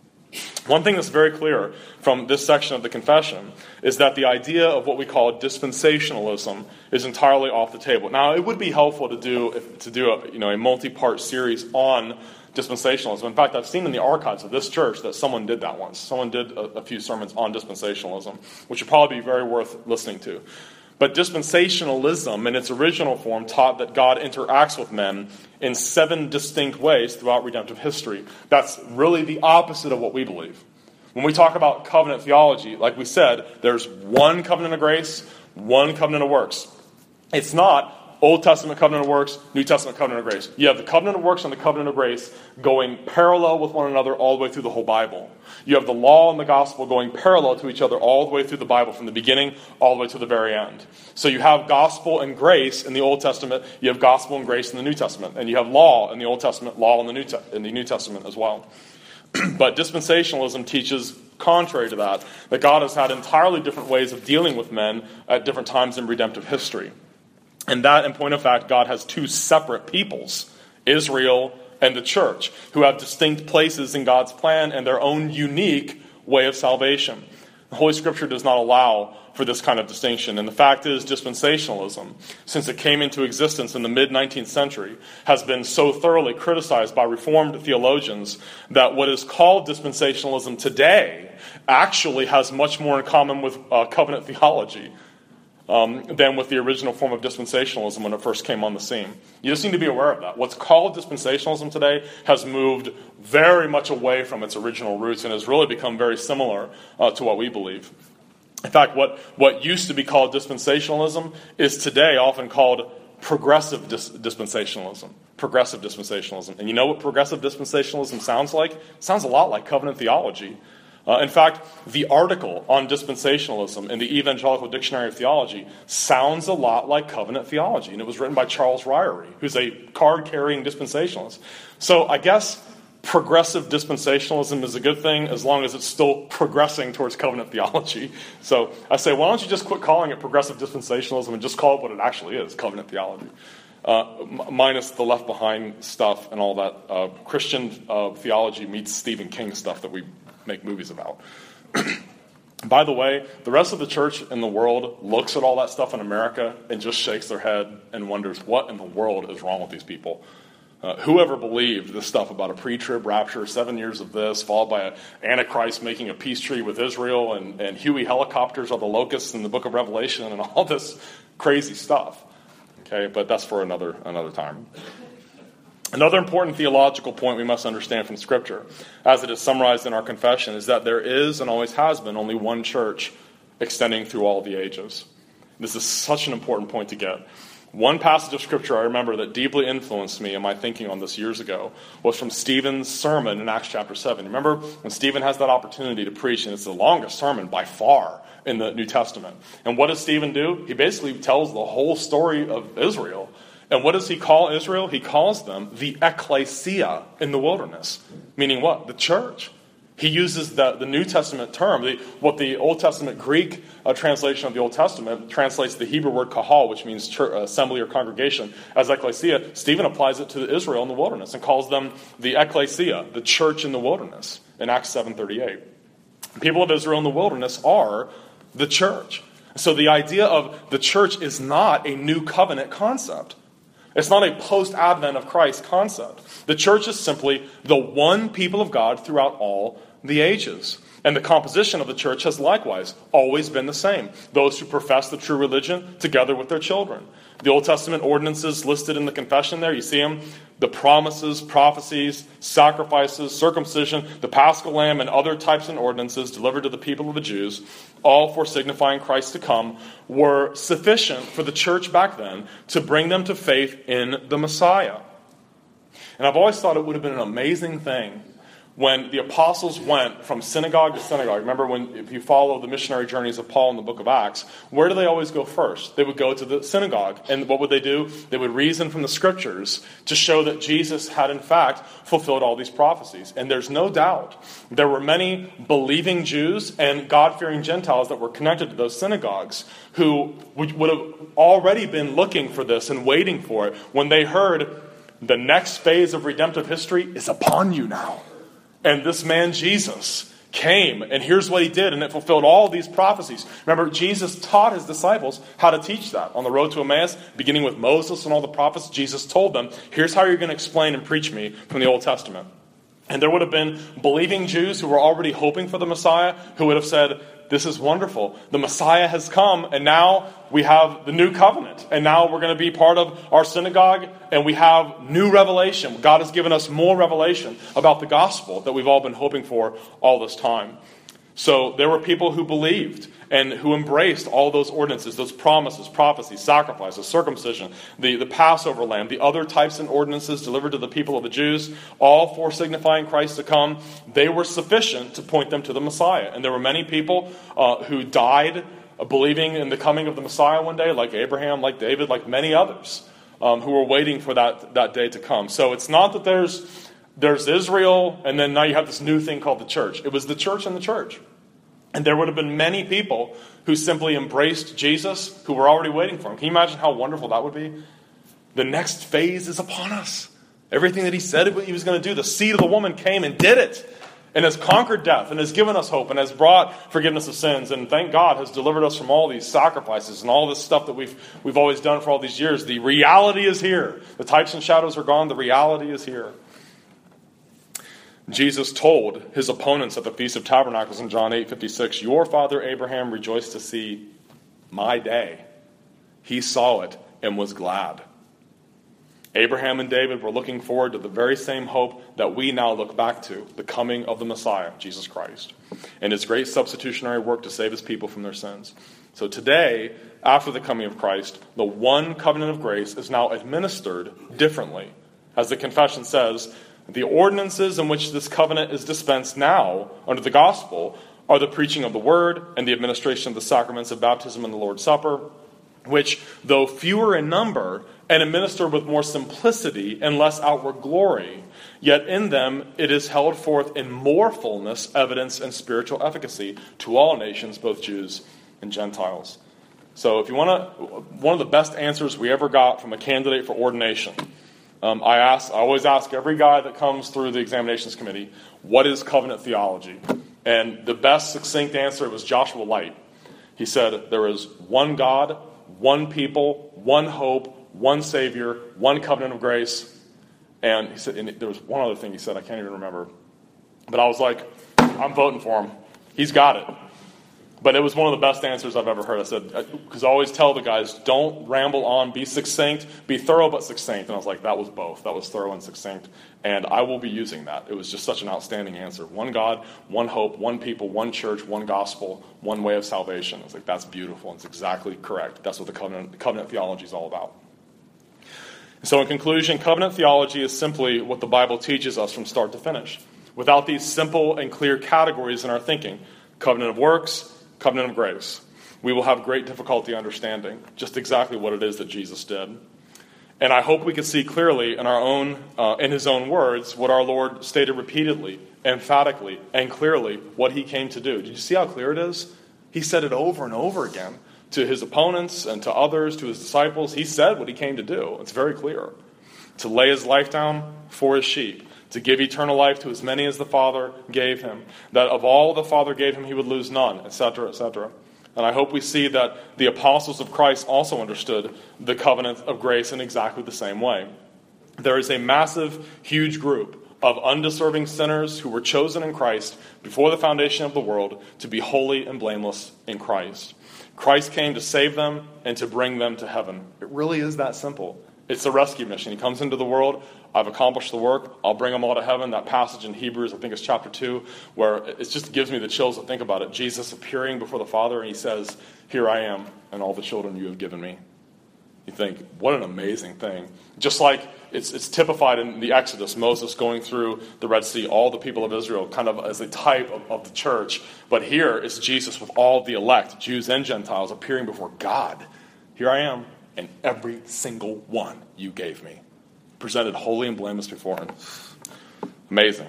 One thing that's very clear from this section of the confession is that the idea of what we call dispensationalism is entirely off the table. Now, it would be helpful to do if, to do a, you know, a multi-part series on dispensationalism. In fact, I've seen in the archives of this church that someone did that once. Someone did a, a few sermons on dispensationalism, which would probably be very worth listening to. But dispensationalism in its original form taught that God interacts with men in seven distinct ways throughout redemptive history. That's really the opposite of what we believe. When we talk about covenant theology, like we said, there's one covenant of grace, one covenant of works. It's not Old Testament covenant of works, New Testament covenant of grace. You have the covenant of works and the covenant of grace going parallel with one another all the way through the whole Bible. You have the law and the gospel going parallel to each other all the way through the Bible, from the beginning all the way to the very end. So you have gospel and grace in the Old Testament, you have gospel and grace in the New Testament, and you have law in the Old Testament, law in the New, Te- in the New Testament as well. But dispensationalism teaches, contrary to that, that God has had entirely different ways of dealing with men at different times in redemptive history. And that, in point of fact, God has two separate peoples, Israel and the church, who have distinct places in God's plan and their own unique way of salvation. The Holy Scripture does not allow for this kind of distinction. And the fact is, dispensationalism, since it came into existence in the mid-nineteenth century, has been so thoroughly criticized by Reformed theologians that what is called dispensationalism today actually has much more in common with uh, covenant theology um, than with the original form of dispensationalism when it first came on the scene. You just need to be aware of that. What's called dispensationalism today has moved very much away from its original roots and has really become very similar uh, to what we believe. In fact, what, what used to be called dispensationalism is today often called progressive dis- dispensationalism. Progressive dispensationalism. And you know what progressive dispensationalism sounds like? It sounds a lot like covenant theology. Uh, in fact, the article on dispensationalism in the Evangelical Dictionary of Theology sounds a lot like covenant theology. And it was written by Charles Ryrie, who's a card-carrying dispensationalist. So I guess progressive dispensationalism is a good thing as long as it's still progressing towards covenant theology. So I say, why don't you just quit calling it progressive dispensationalism and just call it what it actually is, covenant theology. Uh, m- minus the Left Behind stuff and all that uh, Christian uh, theology meets Stephen King stuff that we make movies about. By the way, the rest of the church in the world looks at all that stuff in America and just shakes their head and wonders what in the world is wrong with these people. Uh, whoever believed this stuff about a pre-trib rapture, seven years of this, followed by an Antichrist making a peace treaty with Israel, and, and Huey helicopters are the locusts in the book of Revelation, and all this crazy stuff. Okay, but that's for another another time. Another important theological point we must understand from Scripture, as it is summarized in our confession, is that there is and always has been only one church extending through all the ages. This is such an important point to get. One passage of Scripture I remember that deeply influenced me in my thinking on this years ago was from Stephen's sermon in Acts chapter seven. Remember when Stephen has that opportunity to preach, and it's the longest sermon by far in the New Testament. And what does Stephen do? He basically tells the whole story of Israel. And what does he call Israel? He calls them the ecclesia in the wilderness. Meaning what? The church. He uses the, the New Testament term, the, what the Old Testament Greek uh, translation of the Old Testament translates the Hebrew word kahal, which means church, assembly or congregation, as ecclesia. Stephen applies it to Israel in the wilderness and calls them the ecclesia, the church in the wilderness, in Acts seven thirty-eight. The people of Israel in the wilderness are the church. So the idea of the church is not a new covenant concept. It's not a post-advent of Christ concept. The church is simply the one people of God throughout all the ages. And the composition of the church has likewise always been the same. Those who profess the true religion together with their children. The Old Testament ordinances listed in the confession there, you see them? The promises, prophecies, sacrifices, circumcision, the Paschal lamb, and other types and ordinances delivered to the people of the Jews, all for signifying Christ to come, were sufficient for the church back then to bring them to faith in the Messiah. And I've always thought it would have been an amazing thing when the apostles went from synagogue to synagogue. Remember, when if you follow the missionary journeys of Paul in the book of Acts, where do they always go first? They would go to the synagogue. And what would they do? They would reason from the scriptures to show that Jesus had in fact fulfilled all these prophecies. And there's no doubt there were many believing Jews and God-fearing Gentiles that were connected to those synagogues who would have already been looking for this and waiting for it when they heard the next phase of redemptive history is upon you now. And this man, Jesus, came, and here's what he did, and it fulfilled all these prophecies. Remember, Jesus taught his disciples how to teach that. On the road to Emmaus, beginning with Moses and all the prophets, Jesus told them, here's how you're going to explain and preach me from the Old Testament. And there would have been believing Jews who were already hoping for the Messiah, who would have said, this is wonderful. The Messiah has come, and now we have the new covenant. And now we're going to be part of our synagogue, and we have new revelation. God has given us more revelation about the gospel that we've all been hoping for all this time. So there were people who believed and who embraced all those ordinances, those promises, prophecies, sacrifices, circumcision, the, the Passover lamb, the other types and ordinances delivered to the people of the Jews, all for signifying Christ to come. They were sufficient to point them to the Messiah. And there were many people uh, who died uh, believing in the coming of the Messiah one day, like Abraham, like David, like many others um, who were waiting for that, that day to come. So it's not that there's, there's Israel and then now you have this new thing called the church. It was the church and the church. And there would have been many people who simply embraced Jesus, who were already waiting for him. Can you imagine how wonderful that would be? The next phase is upon us. Everything that he said he was going to do, the seed of the woman came and did it. And has conquered death and has given us hope and has brought forgiveness of sins. And thank God has delivered us from all these sacrifices and all this stuff that we've, we've always done for all these years. The reality is here. The types and shadows are gone. The reality is here. Jesus told his opponents at the Feast of Tabernacles in John eight fifty-six, your father Abraham rejoiced to see my day. He saw it and was glad. Abraham and David were looking forward to the very same hope that we now look back to, the coming of the Messiah, Jesus Christ, and his great substitutionary work to save his people from their sins. So today, after the coming of Christ, the one covenant of grace is now administered differently. As the confession says, the ordinances in which this covenant is dispensed now under the gospel are the preaching of the word and the administration of the sacraments of baptism and the Lord's Supper, which, though fewer in number and administered with more simplicity and less outward glory, yet in them it is held forth in more fullness, evidence, and spiritual efficacy to all nations, both Jews and Gentiles. So if you want to, one of the best answers we ever got from a candidate for ordination, um, I ask, I always ask every guy that comes through the examinations committee, what is covenant theology? And the best succinct answer was Joshua Light. He said, there is one God, one people, one hope, one Savior, one covenant of grace. And he said, and there was one other thing he said, I can't even remember. But I was like, I'm voting for him. He's got it. But it was one of the best answers I've ever heard. I said, because I always tell the guys, don't ramble on, be succinct, be thorough but succinct. And I was like, that was both. That was thorough and succinct. And I will be using that. It was just such an outstanding answer. One God, one hope, one people, one church, one gospel, one way of salvation. I was like, that's beautiful. It's exactly correct. That's what the covenant, covenant theology is all about. So in conclusion, covenant theology is simply what the Bible teaches us from start to finish. Without these simple and clear categories in our thinking, covenant of works, covenant of grace, we will have great difficulty understanding just exactly what it is that Jesus did. And I hope we can see clearly in our own, uh, in his own words, what our Lord stated repeatedly, emphatically, and clearly what he came to do. Did you see how clear it is? He said it over and over again to his opponents and to others, to his disciples. He said what he came to do. It's very clear. To lay his life down for his sheep, to give eternal life to as many as the Father gave him, that of all the Father gave him he would lose none, et cetera, et cetera. And I hope we see that the apostles of Christ also understood the covenant of grace in exactly the same way. There is a massive, huge group of undeserving sinners who were chosen in Christ before the foundation of the world to be holy and blameless in Christ. Christ came to save them and to bring them to heaven. It really is that simple. It's a rescue mission. He comes into the world. I've accomplished the work. I'll bring them all to heaven. That passage in Hebrews, I think it's chapter two, where it just gives me the chills to think about it. Jesus appearing before the Father, and he says, here I am, and all the children you have given me. You think, what an amazing thing. Just like it's, it's typified in the Exodus, Moses going through the Red Sea, all the people of Israel, kind of as a type of, of the church. But here it's Jesus with all the elect, Jews and Gentiles, appearing before God. Here I am, and every single one you gave me, presented holy and blameless before him. Amazing.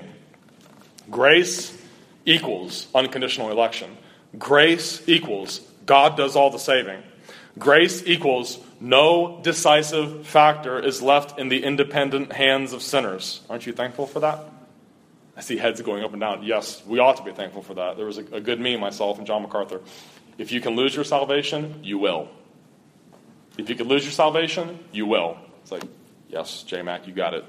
Grace equals unconditional election. Grace equals God does all the saving. Grace equals no decisive factor is left in the independent hands of sinners. Aren't you thankful for that? I see heads going up and down. Yes, we ought to be thankful for that. There was a, a good meme I saw from John MacArthur. If you can lose your salvation, you will. If you can lose your salvation, you will. It's like, yes, J-Mac, you got it.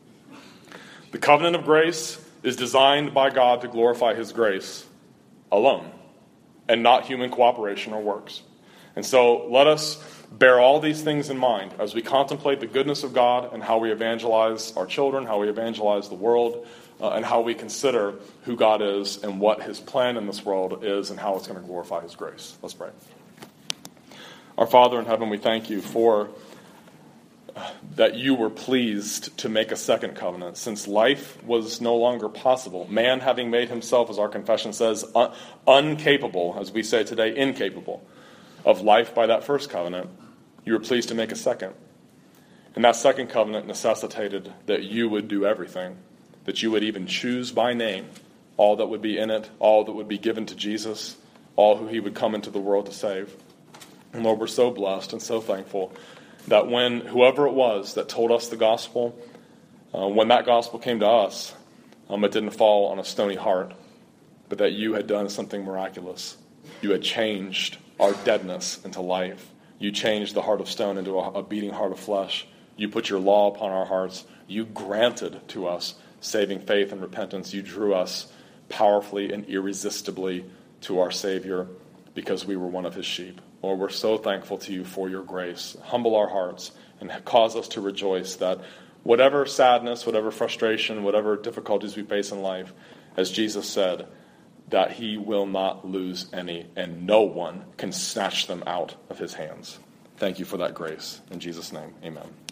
The covenant of grace is designed by God to glorify his grace alone and not human cooperation or works. And so let us bear all these things in mind as we contemplate the goodness of God and how we evangelize our children, how we evangelize the world, uh, and how we consider who God is and what his plan in this world is and how it's going to glorify his grace. Let's pray. Our Father in heaven, we thank you for uh, that you were pleased to make a second covenant since life was no longer possible. Man, having made himself, as our confession says, un- uncapable, as we say today, incapable of life by that first covenant, you were pleased to make a second. And that second covenant necessitated that you would do everything, that you would even choose by name all that would be in it, all that would be given to Jesus, all who he would come into the world to save. And Lord, we're so blessed and so thankful that when whoever it was that told us the gospel, uh, when that gospel came to us, um, it didn't fall on a stony heart, but that you had done something miraculous. You had changed our deadness into life. You changed the heart of stone into a, a beating heart of flesh. You put your law upon our hearts. You granted to us saving faith and repentance. You drew us powerfully and irresistibly to our Savior because we were one of his sheep. Lord, we're so thankful to you for your grace. Humble our hearts and cause us to rejoice that whatever sadness, whatever frustration, whatever difficulties we face in life, as Jesus said, that he will not lose any, and no one can snatch them out of his hands. Thank you for that grace. In Jesus' name, amen.